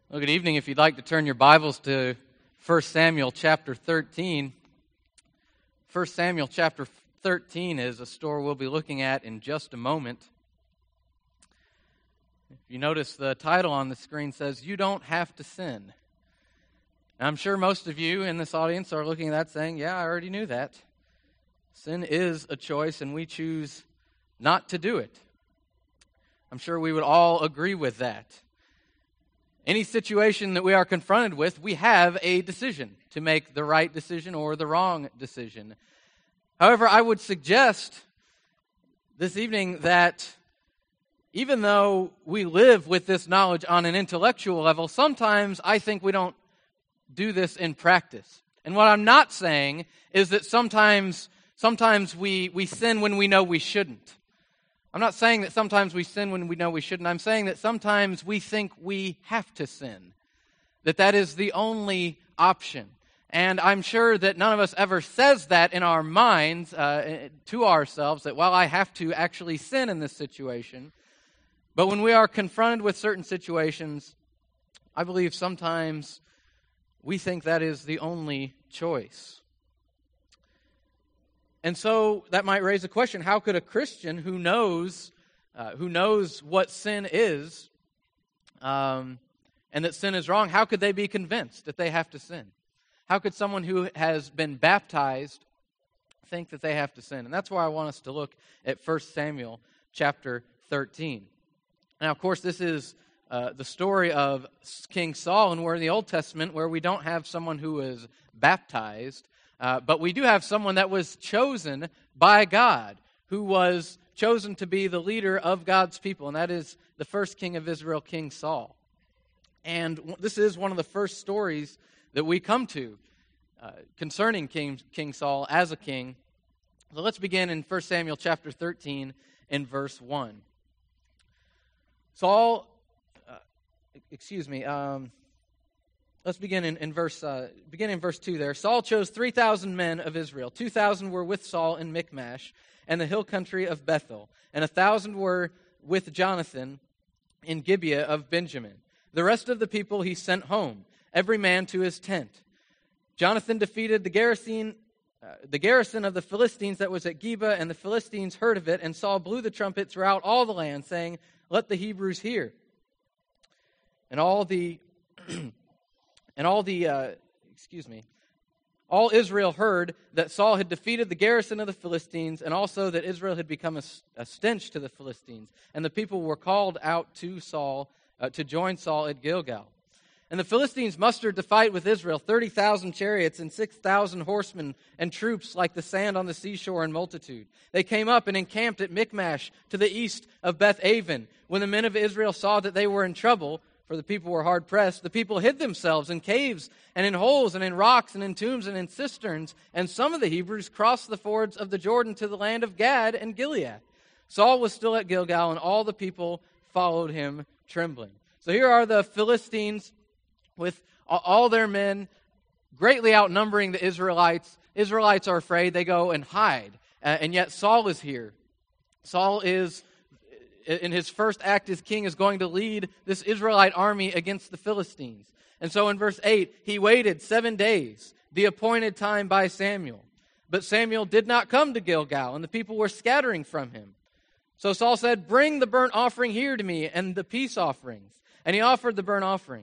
Well, good evening. If you'd like to turn your Bibles to 1 Samuel chapter 13. 1 Samuel chapter 13 is a story we'll be looking at in just a moment. If you notice, the title on the screen says, "You Don't Have to Sin." Now, I'm sure most of you in this audience are looking at that saying, "Yeah, I already knew that." Sin is a choice, and we choose not to do it. I'm sure we would all agree with that. Any situation that we are confronted with, we have a decision to make the right decision or the wrong decision. However, I would suggest this evening that even though we live with this knowledge on an intellectual level, sometimes I think we don't do this in practice. And what I'm not saying is that sometimes we sin when we know we shouldn't. I'm not saying that sometimes we sin when we know we shouldn't. I'm saying that sometimes we think we have to sin, that is the only option. And I'm sure that none of us ever says that in our minds to ourselves, that, well, I have to actually sin in this situation. But when we are confronted with certain situations, I believe sometimes we think that is the only choice. And so that might raise a question: how could a Christian who knows what sin is, and that sin is wrong, how could they be convinced that they have to sin? How could someone who has been baptized think that they have to sin? And that's why I want us to look at 1 Samuel chapter 13. Now, of course, this is the story of King Saul, and we're in the Old Testament where we don't have someone who is baptized. But we do have someone that was chosen by God, who was chosen to be the leader of God's people, and that is the first king of Israel, King Saul. And this is one of the first stories that we come to concerning King Saul as a king. So let's begin in 1 Samuel chapter 13 in verse 1. Let's begin in verse 2 there. Saul chose 3,000 men of Israel. 2,000 were with Saul in Michmash and the hill country of Bethel, and 1,000 were with Jonathan in Gibeah of Benjamin. The rest of the people he sent home, every man to his tent. Jonathan defeated the garrison of the Philistines that was at Geba, and the Philistines heard of it, and Saul blew the trumpet throughout all the land, saying, "Let the Hebrews hear." All Israel heard that Saul had defeated the garrison of the Philistines, and also that Israel had become a stench to the Philistines. And the people were called out to Saul, to join Saul at Gilgal. And the Philistines mustered to fight with Israel 30,000 chariots and 6,000 horsemen and troops like the sand on the seashore in multitude. They came up and encamped at Michmash to the east of Beth-aven. When the men of Israel saw that they were in trouble, for the people were hard-pressed, the people hid themselves in caves and in holes and in rocks and in tombs and in cisterns, and some of the Hebrews crossed the fords of the Jordan to the land of Gad and Gilead. Saul was still at Gilgal, and all the people followed him trembling. So here are the Philistines with all their men, greatly outnumbering the Israelites. Israelites are afraid. They go and hide. And yet Saul is here. Saul is, in his first act as king, is going to lead this Israelite army against the Philistines. And so in verse 8, he waited 7 days, the appointed time by Samuel. But Samuel did not come to Gilgal, and the people were scattering from him. So Saul said, "Bring the burnt offering here to me, and the peace offerings." And he offered the burnt offering.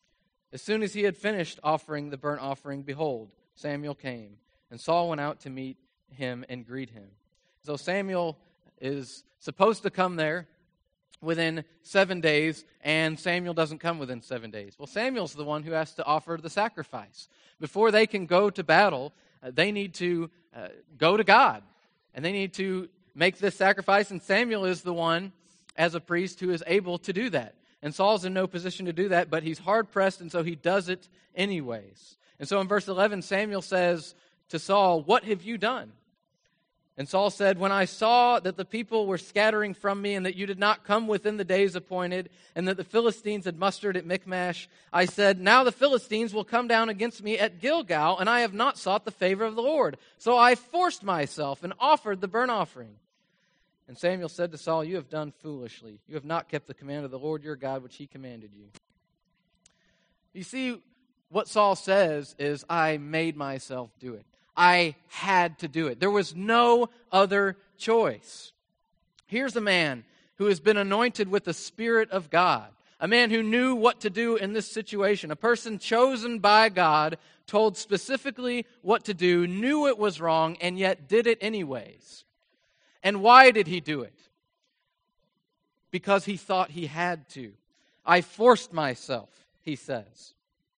As soon as he had finished offering the burnt offering, behold, Samuel came, and Saul went out to meet him and greet him. So Samuel is supposed to come there within 7 days, and Samuel doesn't come within 7 days. Well, Samuel's the one who has to offer the sacrifice. Before they can go to battle, they need to go to God, and they need to make this sacrifice, and Samuel is the one, as a priest, who is able to do that. And Saul's in no position to do that, but he's hard-pressed, and so he does it anyways. And so in verse 11, Samuel says to Saul, "What have you done?" And Saul said, "When I saw that the people were scattering from me, and that you did not come within the days appointed, and that the Philistines had mustered at Michmash, I said, now the Philistines will come down against me at Gilgal, and I have not sought the favor of the Lord. So I forced myself and offered the burnt offering." And Samuel said to Saul, "You have done foolishly. You have not kept the command of the Lord your God, which he commanded you." You see, what Saul says is, I made myself do it. I had to do it. There was no other choice. Here's a man who has been anointed with the Spirit of God, a man who knew what to do in this situation, a person chosen by God, told specifically what to do, knew it was wrong, and yet did it anyways. And why did he do it? Because he thought he had to. I forced myself, he says.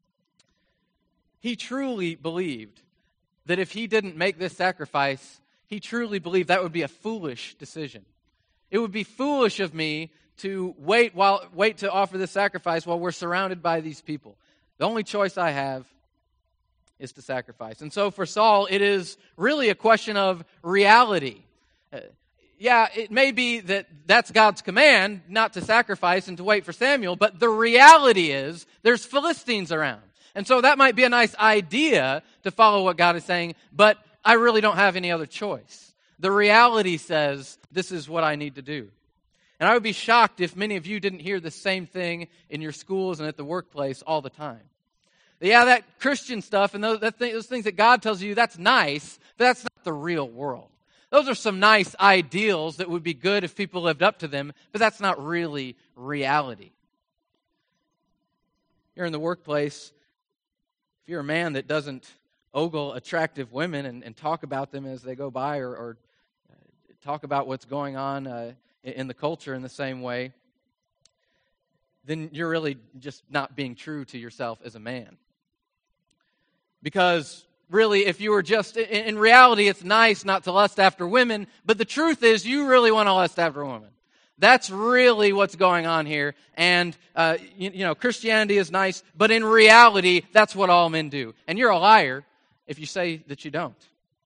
He truly believed that if he didn't make this sacrifice, he truly believed that would be a foolish decision. It would be foolish of me to wait to offer this sacrifice while we're surrounded by these people. The only choice I have is to sacrifice. And so for Saul, it is really a question of reality. It may be that that's God's command, not to sacrifice and to wait for Samuel, but the reality is there's Philistines around. And so that might be a nice idea to follow what God is saying, but I really don't have any other choice. The reality says this is what I need to do. And I would be shocked if many of you didn't hear the same thing in your schools and at the workplace all the time. Yeah, that Christian stuff and those things that God tells you, that's nice, but that's not the real world. Those are some nice ideals that would be good if people lived up to them, but that's not really reality. You're in the workplace. If you're a man that doesn't ogle attractive women and talk about them as they go by or talk about what's going on in the culture in the same way, then you're really just not being true to yourself as a man. Because really, if you were just, in reality, it's nice not to lust after women, but the truth is you really want to lust after a woman. That's really what's going on here. And, Christianity is nice, but in reality, that's what all men do. And you're a liar if you say that you don't.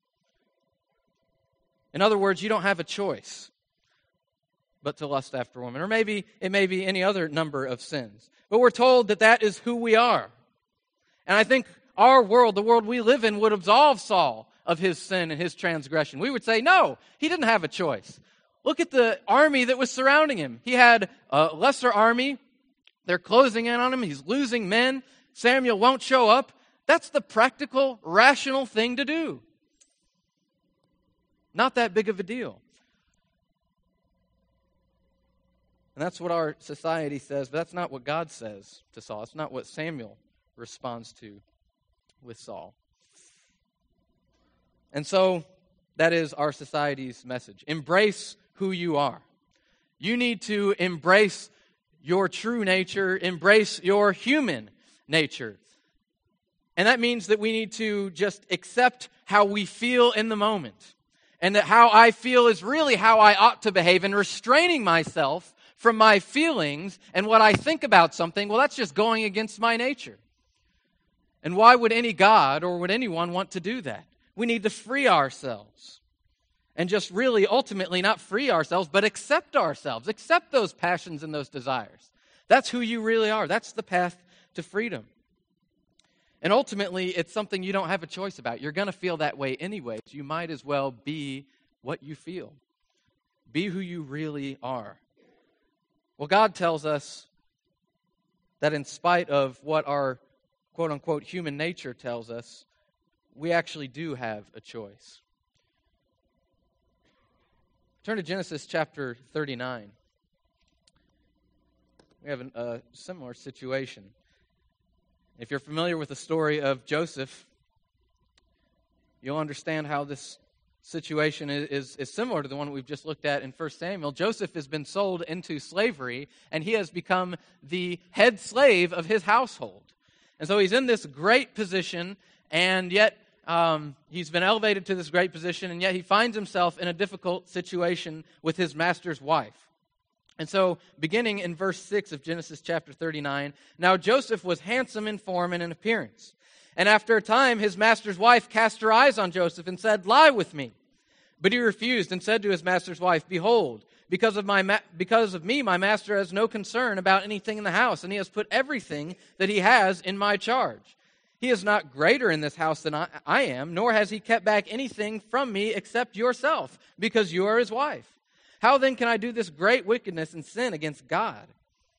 In other words, you don't have a choice but to lust after women. Or maybe it may be any other number of sins. But we're told that that is who we are. And I think our world, the world we live in, would absolve Saul of his sin and his transgression. We would say, no, he didn't have a choice. Look at the army that was surrounding him. He had a lesser army. They're closing in on him. He's losing men. Samuel won't show up. That's the practical, rational thing to do. Not that big of a deal. And that's what our society says, but that's not what God says to Saul. It's not what Samuel responds to with Saul. And so that is our society's message. Embrace who you are. You need to embrace your true nature, embrace your human nature. And that means that we need to just accept how we feel in the moment. And that how I feel is really how I ought to behave, and restraining myself from my feelings and what I think about something, well, that's just going against my nature. And why would any God or would anyone want to do that? We need to free ourselves. And just really, ultimately, not free ourselves, but accept ourselves. Accept those passions and those desires. That's who you really are. That's the path to freedom. And ultimately, it's something you don't have a choice about. You're going to feel that way anyway. So you might as well be what you feel. Be who you really are. Well, God tells us that in spite of what our quote-unquote human nature tells us, we actually do have a choice. Turn to Genesis chapter 39. We have a similar situation. If you're familiar with the story of Joseph, you'll understand how this situation is similar to the one we've just looked at in 1 Samuel. Joseph has been sold into slavery, and he has become the head slave of his household. And so he's in this great position, and yet he's been elevated to this great position, and yet he finds himself in a difficult situation with his master's wife. And so, beginning in verse 6 of Genesis chapter 39, now Joseph was handsome in form and in appearance. And after a time, his master's wife cast her eyes on Joseph and said, "Lie with me." But he refused and said to his master's wife, "Behold, because of me, my master has no concern about anything in the house, and he has put everything that he has in my charge. He is not greater in this house than I am, nor has he kept back anything from me except yourself, because you are his wife. How then can I do this great wickedness and sin against God?"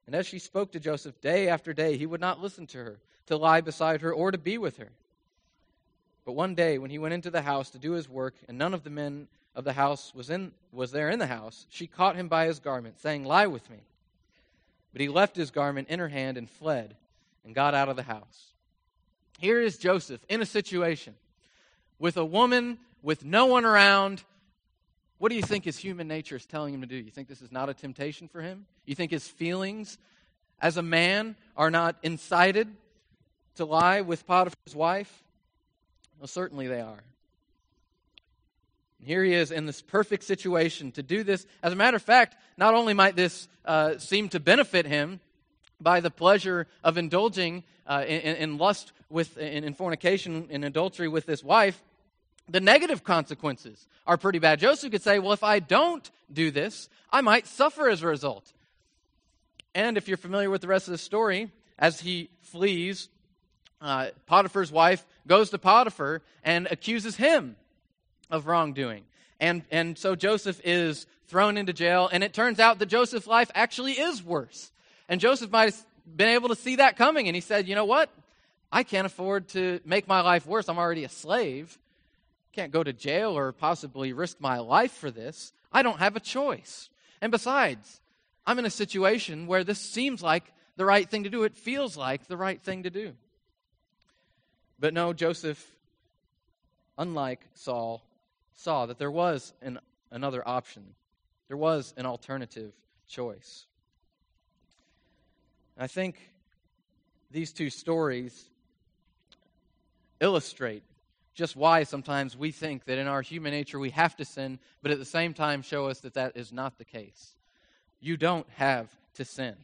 And as she spoke to Joseph day after day, he would not listen to her, to lie beside her, or to be with her. But one day, when he went into the house to do his work, and none of the men of the house was there in the house, she caught him by his garment, saying, "Lie with me." But he left his garment in her hand and fled, and got out of the house. Here is Joseph in a situation with a woman, with no one around. What do you think his human nature is telling him to do? You think this is not a temptation for him? You think his feelings as a man are not incited to lie with Potiphar's wife? Well, certainly they are. And here he is in this perfect situation to do this. As a matter of fact, not only might this seem to benefit him by the pleasure of indulging in lust, in fornication, in adultery with this wife, the negative consequences are pretty bad. Joseph could say, well, if I don't do this, I might suffer as a result. And if you're familiar with the rest of the story, as he flees, Potiphar's wife goes to Potiphar and accuses him of wrongdoing. And so Joseph is thrown into jail, and it turns out that Joseph's life actually is worse. And Joseph might have been able to see that coming, and he said, you know what? I can't afford to make my life worse. I'm already a slave. Can't go to jail or possibly risk my life for this. I don't have a choice. And besides, I'm in a situation where this seems like the right thing to do. It feels like the right thing to do. But no, Joseph, unlike Saul, saw that there was another option. There was an alternative choice. I think these two stories illustrate just why sometimes we think that in our human nature we have to sin, but at the same time show us that that is not the case. You don't have to sin.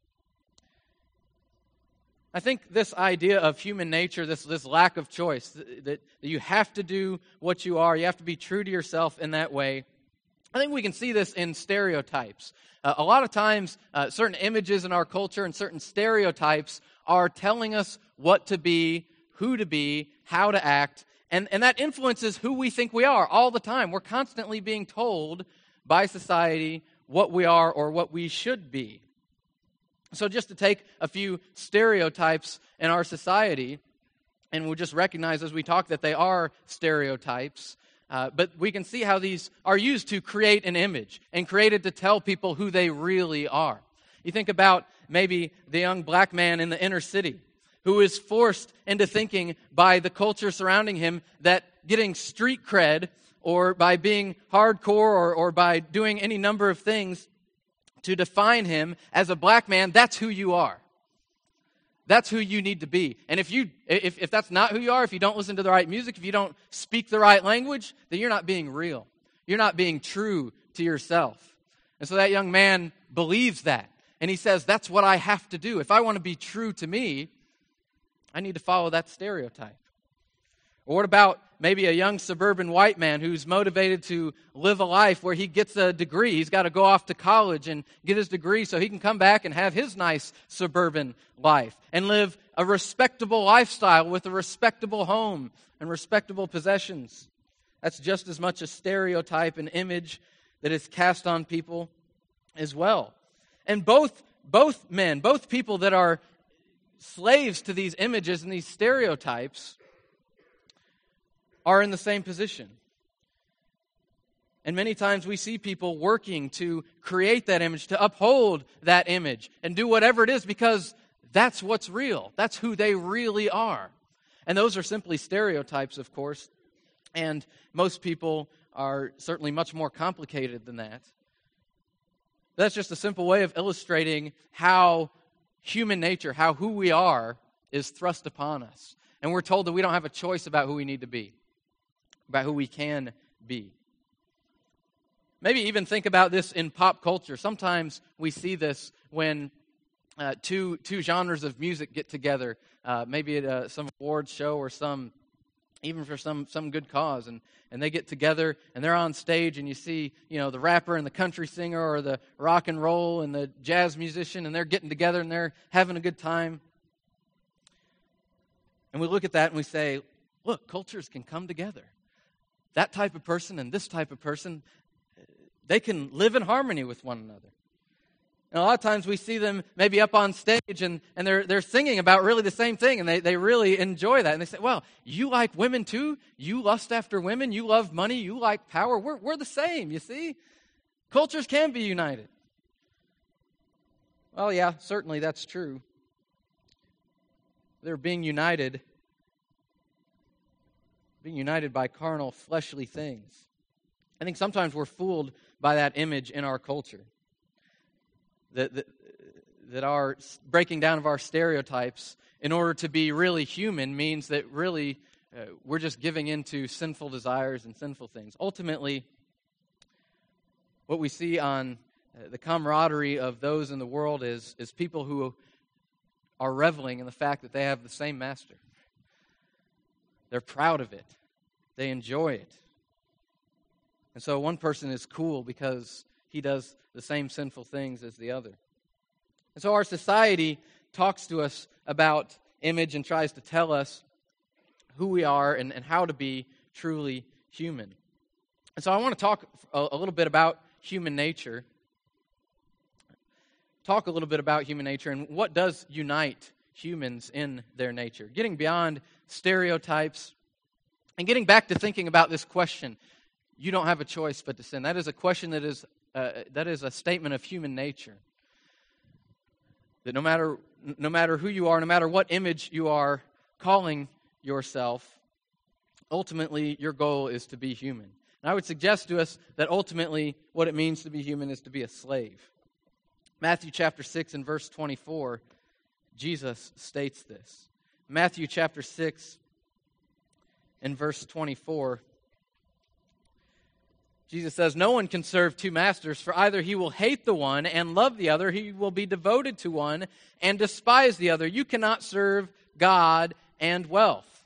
I think this idea of human nature, this lack of choice, that you have to do what you are, you have to be true to yourself in that way, I think we can see this in stereotypes. A lot of times, certain images in our culture and certain stereotypes are telling us what to be, who to be, how to act, and that influences who we think we are all the time. We're constantly being told by society what we are or what we should be. So just to take a few stereotypes in our society, and we'll just recognize as we talk that they are stereotypes, but we can see how these are used to create an image and created to tell people who they really are. You think about maybe the young black man in the inner city who is forced into thinking by the culture surrounding him that getting street cred or by being hardcore or by doing any number of things to define him as a black man, that's who you are. That's who you need to be. And if that's not who you are, if you don't listen to the right music, if you don't speak the right language, then you're not being real. You're not being true to yourself. And so that young man believes that. And he says, that's what I have to do. If I want to be true to me, I need to follow that stereotype. Or what about maybe a young suburban white man who's motivated to live a life where he gets a degree? He's got to go off to college and get his degree so he can come back and have his nice suburban life and live a respectable lifestyle with a respectable home and respectable possessions. That's just as much a stereotype and image that is cast on people as well. And both men, both people that are slaves to these images and these stereotypes are in the same position. And many times we see people working to create that image, to uphold that image, and do whatever it is because that's what's real. That's who they really are. And those are simply stereotypes, of course. And most people are certainly much more complicated than that. That's just a simple way of illustrating how human nature, how who we are, is thrust upon us. And we're told that we don't have a choice about who we need to be, about who we can be. Maybe even think about this in pop culture. Sometimes we see this when two genres of music get together, maybe at some awards show or even for some good cause, and they get together and they're on stage and you see, the rapper and the country singer or the rock and roll and the jazz musician, and they're getting together and they're having a good time. And we look at that and we say, look, cultures can come together. That type of person and this type of person, they can live in harmony with one another. And a lot of times we see them maybe up on stage and they're singing about really the same thing, and they really enjoy that. And they say, well, you like women too? You lust after women? You love money? You like power? We're the same, you see? Cultures can be united. Well, yeah, certainly that's true. They're being united by carnal, fleshly things. I think sometimes we're fooled by that image in our culture. That our breaking down of our stereotypes in order to be really human means that really we're just giving into sinful desires and sinful things. Ultimately, what we see on the camaraderie of those in the world is people who are reveling in the fact that they have the same master. They're proud of it. They enjoy it. And so one person is cool because he does the same sinful things as the other. And so our society talks to us about image and tries to tell us who we are and how to be truly human. And so I want to talk a little bit about human nature. Talk a little bit about human nature and what does unite humans in their nature. Getting beyond stereotypes and getting back to thinking about this question, you don't have a choice but to sin. That is a question that is a statement of human nature. That no matter who you are, no matter what image you are calling yourself, ultimately your goal is to be human. And I would suggest to us that ultimately what it means to be human is to be a slave. Matthew chapter 6 and verse 24, Jesus states this. Matthew chapter 6 and verse 24, Jesus says, "No one can serve two masters, for either he will hate the one and love the other, he will be devoted to one and despise the other. You cannot serve God and wealth."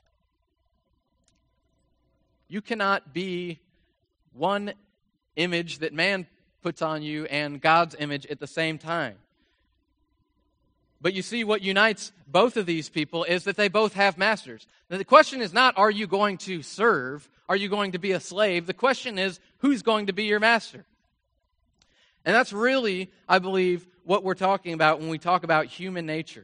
You cannot be one image that man puts on you and God's image at the same time. But you see, what unites both of these people is that they both have masters. Now, the question is not, are you going to serve? Are you going to be a slave? The question is, who's going to be your master? And that's really, I believe, what we're talking about when we talk about human nature.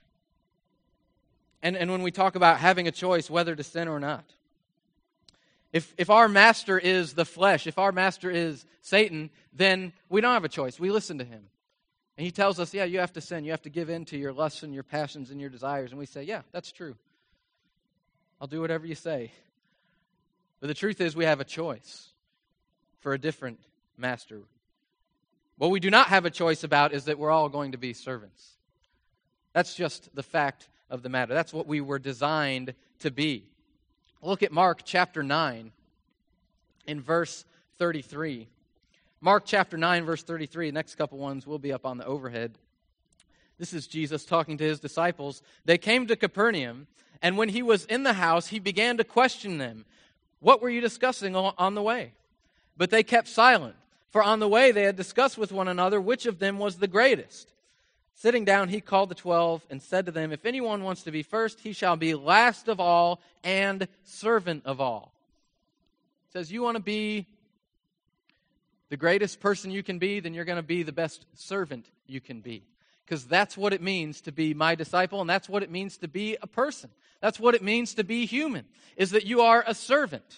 And when we talk about having a choice whether to sin or not. If our master is the flesh, if our master is Satan, then we don't have a choice. We listen to him. And he tells us, yeah, you have to sin. You have to give in to your lusts and your passions and your desires. And we say, yeah, that's true. I'll do whatever you say. But the truth is we have a choice for a different master. What we do not have a choice about is that we're all going to be servants. That's just the fact of the matter. That's what we were designed to be. Look at Mark chapter 9 in verse 33. Mark chapter 9, verse 33. The next couple ones will be up on the overhead. This is Jesus talking to his disciples. They came to Capernaum, and when he was in the house, he began to question them. What were you discussing on the way? But they kept silent, for on the way they had discussed with one another which of them was the greatest. Sitting down, he called the 12 and said to them, if anyone wants to be first, he shall be last of all and servant of all. He says, you want to be the greatest person you can be, then you're going to be the best servant you can be. Because that's what it means to be my disciple, and that's what it means to be a person. That's what it means to be human, is that you are a servant.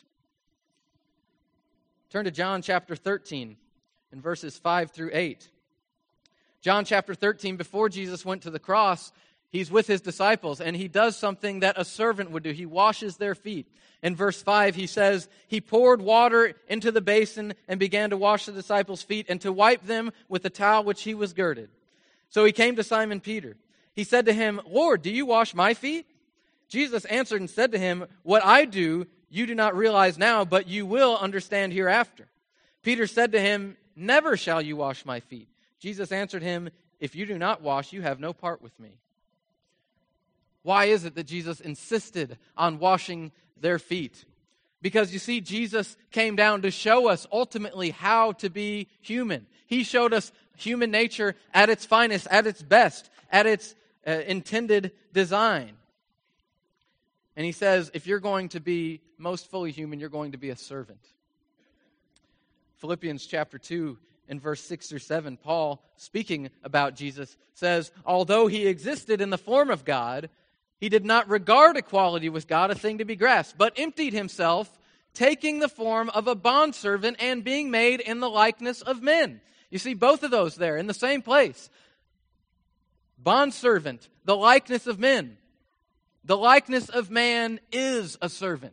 Turn to John chapter 13 in verses 5 through 8. John chapter 13, before Jesus went to the cross, he's with his disciples, and he does something that a servant would do. He washes their feet. In verse 5, he says, he poured water into the basin and began to wash the disciples' feet and to wipe them with the towel which he was girded. So he came to Simon Peter. He said to him, Lord, do you wash my feet? Jesus answered and said to him, what I do, you do not realize now, but you will understand hereafter. Peter said to him, never shall you wash my feet. Jesus answered him, if you do not wash, you have no part with me. Why is it that Jesus insisted on washing their feet? Because you see, Jesus came down to show us ultimately how to be human. He showed us human nature at its finest, at its best, at its intended design. And he says, if you're going to be most fully human, you're going to be a servant. Philippians chapter 2 in verse 6 through 7, Paul, speaking about Jesus, says, although he existed in the form of God, he did not regard equality with God a thing to be grasped, but emptied himself, taking the form of a bondservant and being made in the likeness of men. You see both of those there in the same place. Bondservant, the likeness of men. The likeness of man is a servant.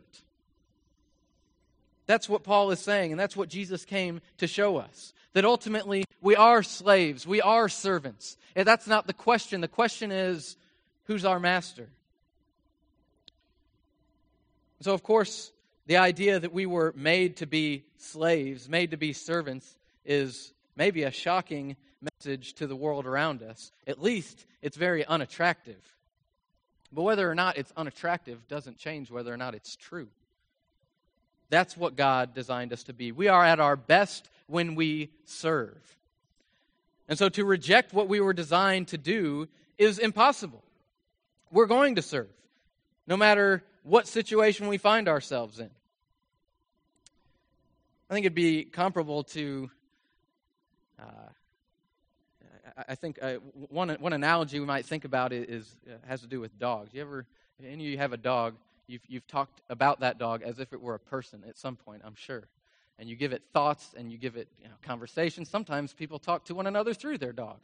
That's what Paul is saying, and that's what Jesus came to show us. That ultimately we are slaves, we are servants. And that's not the question. The question is, who's our master? So, of course, the idea that we were made to be slaves, made to be servants, is maybe a shocking message to the world around us. At least it's very unattractive. But whether or not it's unattractive doesn't change whether or not it's true. That's what God designed us to be. We are at our best when we serve. And so to reject what we were designed to do is impossible. We're going to serve, no matter what situation we find ourselves in. I think it'd be comparable to, one analogy we might think about has to do with dogs. Any of you have a dog, you've talked about that dog as if it were a person at some point, I'm sure. And you give it thoughts and you give it conversations. Sometimes people talk to one another through their dog.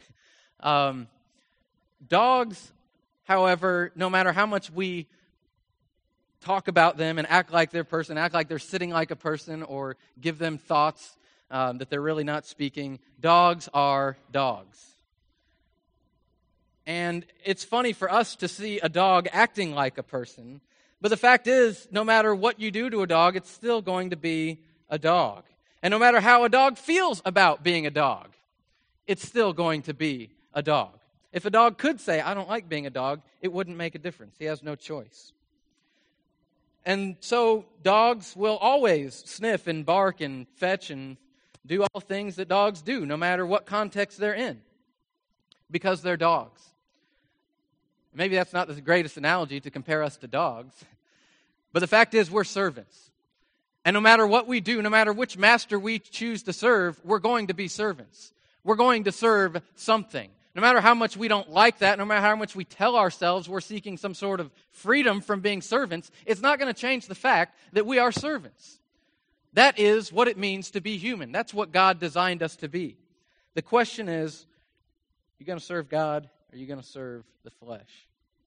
Dogs, however, no matter how much we talk about them and act like they're a person, act like they're sitting like a person, or give them thoughts that they're really not speaking, dogs are dogs. And it's funny for us to see a dog acting like a person, but the fact is, no matter what you do to a dog, it's still going to be a dog. And no matter how a dog feels about being a dog, it's still going to be a dog. If a dog could say, I don't like being a dog, it wouldn't make a difference. He has no choice. And so dogs will always sniff and bark and fetch and do all things that dogs do, no matter what context they're in, because they're dogs. Maybe that's not the greatest analogy to compare us to dogs, but the fact is we're servants. And no matter what we do, no matter which master we choose to serve, we're going to be servants. We're going to serve something. No matter how much we don't like that, no matter how much we tell ourselves we're seeking some sort of freedom from being servants, it's not going to change the fact that we are servants. That is what it means to be human. That's what God designed us to be. The question is, are you going to serve God, or are you going to serve the flesh?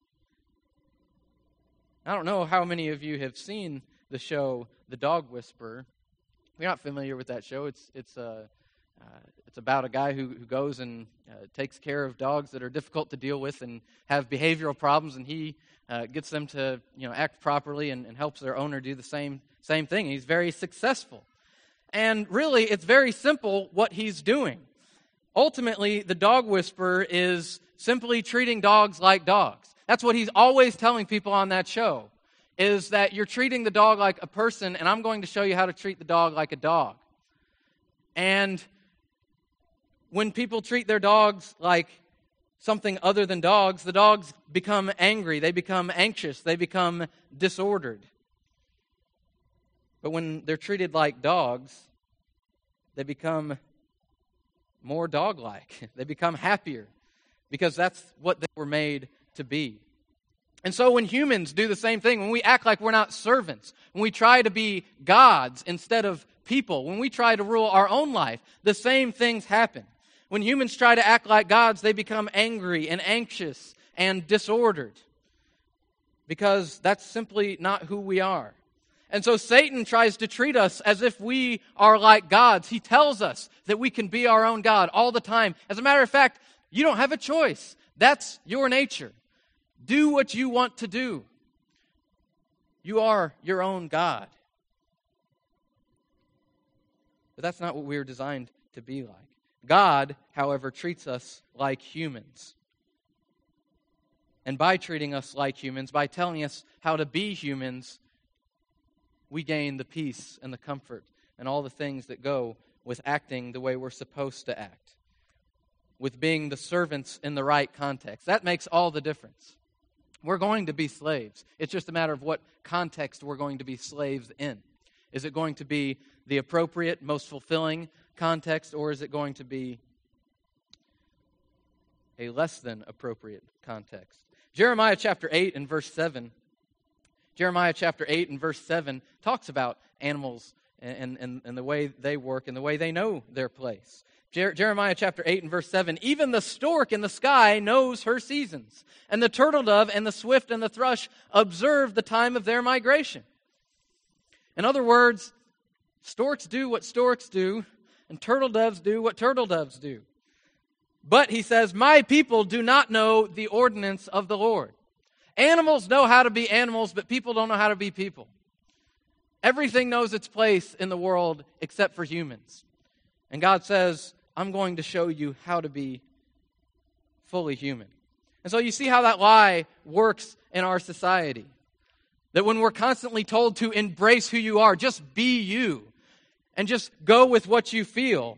I don't know how many of you have seen the show The Dog Whisperer. If you're not familiar with that show, it's about a guy who goes and takes care of dogs that are difficult to deal with and have behavioral problems, and he gets them to act properly and helps their owner do the same thing. He's very successful. And really, it's very simple what he's doing. Ultimately, the Dog Whisperer is simply treating dogs like dogs. That's what he's always telling people on that show, is that you're treating the dog like a person, and I'm going to show you how to treat the dog like a dog. And when people treat their dogs like something other than dogs, the dogs become angry, they become anxious, they become disordered. But when they're treated like dogs, they become more dog-like. They become happier, because that's what they were made to be. And so when humans do the same thing, when we act like we're not servants, when we try to be gods instead of people, when we try to rule our own life, the same things happen. When humans try to act like gods, they become angry and anxious and disordered, because that's simply not who we are. And so Satan tries to treat us as if we are like gods. He tells us that we can be our own God all the time. As a matter of fact, you don't have a choice. That's your nature. Do what you want to do. You are your own God. But that's not what we were designed to be like. God, however, treats us like humans. And by treating us like humans, by telling us how to be humans, we gain the peace and the comfort and all the things that go with acting the way we're supposed to act, with being the servants in the right context. That makes all the difference. We're going to be slaves. It's just a matter of what context we're going to be slaves in. Is it going to be the appropriate, most fulfilling context, or is it going to be a less than appropriate context? Jeremiah chapter 8 and verse 7. Jeremiah chapter 8 and verse 7 talks about animals and the way they work and the way they know their place. Jeremiah chapter 8 and verse 7, even the stork in the sky knows her seasons, and the turtle dove and the swift and the thrush observe the time of their migration. In other words, storks do what storks do, and turtle doves do what turtle doves do. But, he says, my people do not know the ordinance of the Lord. Animals know how to be animals, but people don't know how to be people. Everything knows its place in the world except for humans. And God says, I'm going to show you how to be fully human. And so you see how that lie works in our society. That when we're constantly told to embrace who you are, just be you, and just go with what you feel,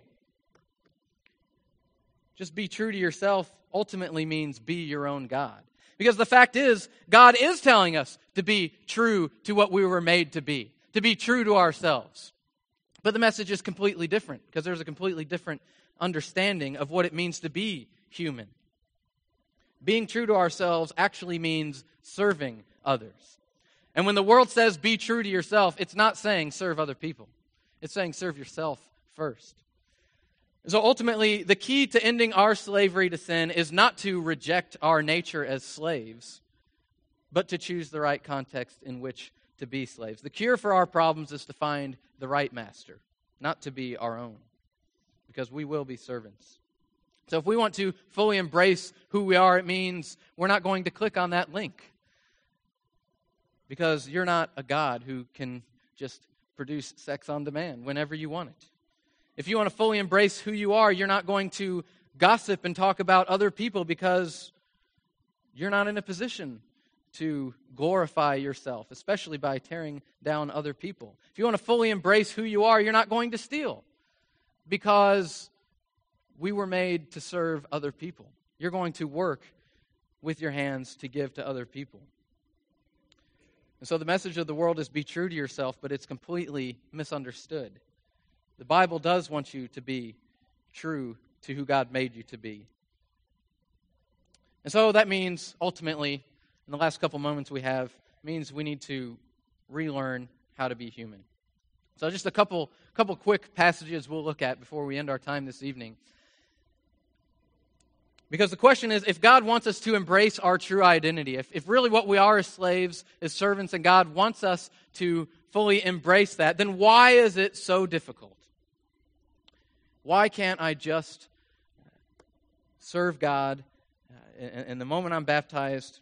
just be true to yourself ultimately means be your own God. Because the fact is, God is telling us to be true to what we were made to be true to ourselves. But the message is completely different, because there's a completely different understanding of what it means to be human. Being true to ourselves actually means serving others. And when the world says be true to yourself, it's not saying serve other people. It's saying serve yourself first. So ultimately, the key to ending our slavery to sin is not to reject our nature as slaves, but to choose the right context in which to be slaves. The cure for our problems is to find the right master, not to be our own, because we will be servants. So if we want to fully embrace who we are, it means we're not going to click on that link, because you're not a God who can just produce sex on demand whenever you want it. If you want to fully embrace who you are, you're not going to gossip and talk about other people, because you're not in a position to glorify yourself, especially by tearing down other people. If you want to fully embrace who you are, you're not going to steal, because we were made to serve other people. You're going to work with your hands to give to other people. And so the message of the world is be true to yourself, but it's completely misunderstood. The Bible does want you to be true to who God made you to be. And so that means, ultimately, in the last couple moments we have, means we need to relearn how to be human. So just a couple quick passages we'll look at before we end our time this evening. Because the question is, if God wants us to embrace our true identity, if really what we are as slaves, as servants, and God wants us to fully embrace that, then why is it so difficult? Why can't I just serve God, and the moment I'm baptized,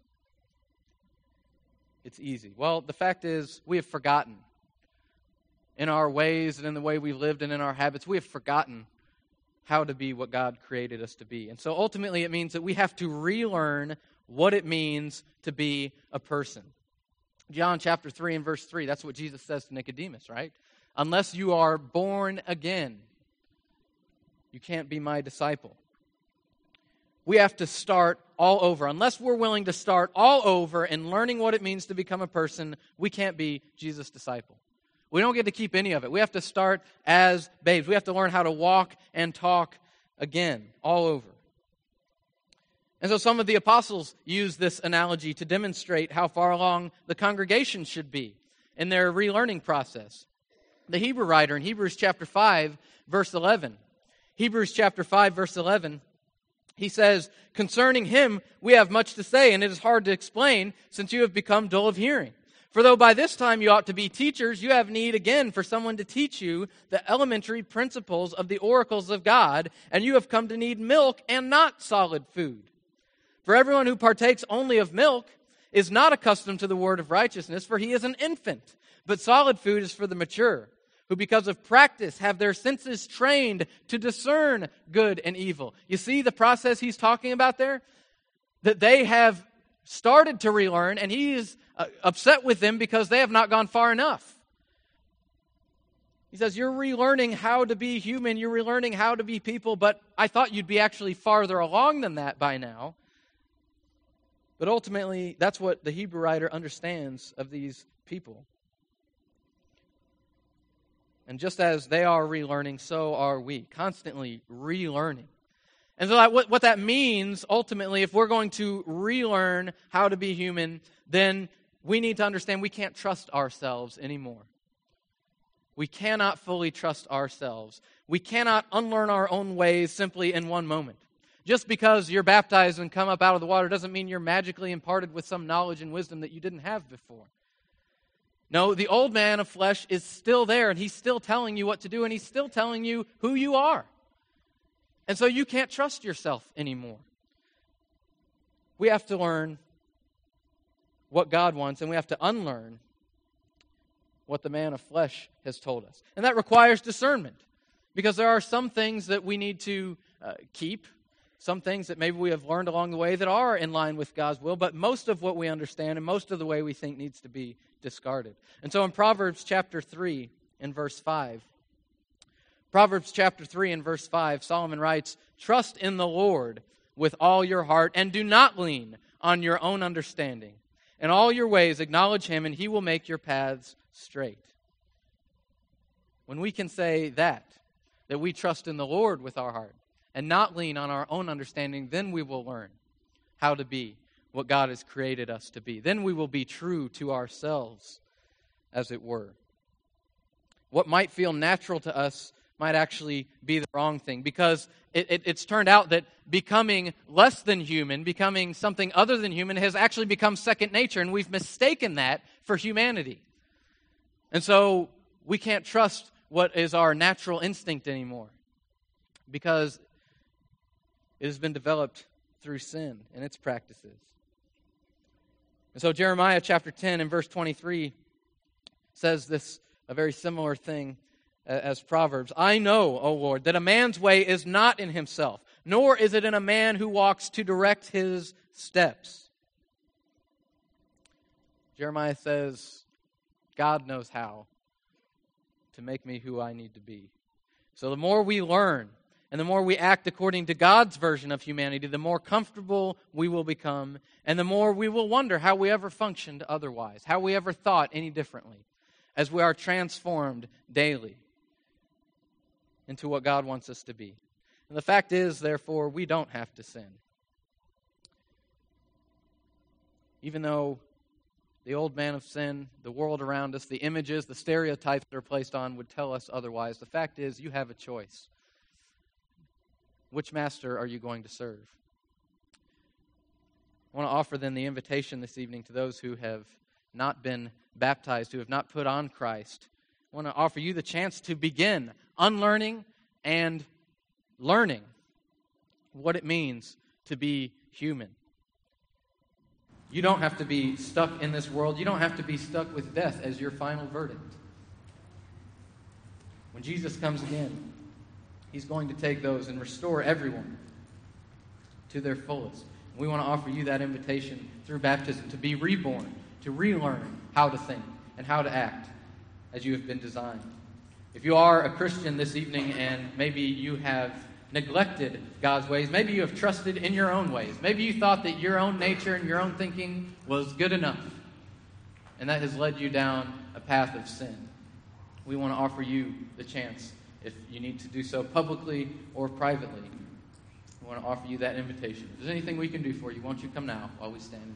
it's easy? Well, the fact is, we have forgotten. In our ways and in the way we've lived and in our habits, we have forgotten how to be what God created us to be. And so ultimately it means that we have to relearn what it means to be a person. John chapter 3 and verse 3, that's what Jesus says to Nicodemus, right? Unless you are born again, you can't be my disciple. We have to start all over. Unless we're willing to start all over and learning what it means to become a person, we can't be Jesus' disciple. We don't get to keep any of it. We have to start as babes. We have to learn how to walk and talk again, all over. And so some of the apostles use this analogy to demonstrate how far along the congregation should be in their relearning process. The Hebrew writer in Hebrews chapter 5, verse 11. Hebrews chapter 5, verse 11, he says, concerning him we have much to say, and it is hard to explain, since you have become dull of hearing. For though by this time you ought to be teachers, you have need again for someone to teach you the elementary principles of the oracles of God, and you have come to need milk and not solid food. For everyone who partakes only of milk is not accustomed to the word of righteousness, for he is an infant. But solid food is for the mature, who because of practice have their senses trained to discern good and evil. You see the process he's talking about there? That they have started to relearn, and he is upset with them because they have not gone far enough. He says, you're relearning how to be human, you're relearning how to be people, but I thought you'd be actually farther along than that by now. But ultimately, that's what the Hebrew writer understands of these people. And just as they are relearning, so are we, constantly relearning. And so what that means, ultimately, if we're going to relearn how to be human, then we need to understand we can't trust ourselves anymore. We cannot fully trust ourselves. We cannot unlearn our own ways simply in one moment. Just because you're baptized and come up out of the water doesn't mean you're magically imparted with some knowledge and wisdom that you didn't have before. No, the old man of flesh is still there, and he's still telling you what to do, and he's still telling you who you are. And so you can't trust yourself anymore. We have to learn what God wants, and we have to unlearn what the man of flesh has told us. And that requires discernment, because there are some things that we need to keep, some things that maybe we have learned along the way that are in line with God's will, but most of what we understand and most of the way we think needs to be discarded. And so in Proverbs chapter 3 and verse 5, Solomon writes, "Trust in the Lord with all your heart and do not lean on your own understanding. In all your ways acknowledge Him and He will make your paths straight." When we can say that we trust in the Lord with our heart and not lean on our own understanding, then we will learn how to be what God has created us to be. Then we will be true to ourselves, as it were. What might feel natural to us might actually be the wrong thing, because it's turned out that becoming less than human, becoming something other than human, has actually become second nature, and we've mistaken that for humanity. And so we can't trust what is our natural instinct anymore, because it has been developed through sin and its practices. And so Jeremiah chapter 10 and verse 23 says this, a very similar thing as Proverbs. "I know, O Lord, that a man's way is not in himself, nor is it in a man who walks to direct his steps." Jeremiah says, God knows how to make me who I need to be. So the more we learn and the more we act according to God's version of humanity, the more comfortable we will become, and the more we will wonder how we ever functioned otherwise, how we ever thought any differently, as we are transformed daily into what God wants us to be. And the fact is, therefore, we don't have to sin. Even though the old man of sin, the world around us, the images, the stereotypes that are placed on would tell us otherwise, the fact is, you have a choice. Which master are you going to serve? I want to offer then the invitation this evening to those who have not been baptized, who have not put on Christ. I want to offer you the chance to begin unlearning and learning what it means to be human. You don't have to be stuck in this world. You don't have to be stuck with death as your final verdict. When Jesus comes again, He's going to take those and restore everyone to their fullest. We want to offer you that invitation through baptism to be reborn, to relearn how to think and how to act as you have been designed. If you are a Christian this evening and maybe you have neglected God's ways, maybe you have trusted in your own ways, maybe you thought that your own nature and your own thinking was good enough, and that has led you down a path of sin, we want to offer you the chance, if you need to do so publicly or privately. We want to offer you that invitation. If there's anything we can do for you, won't you come now while we stand?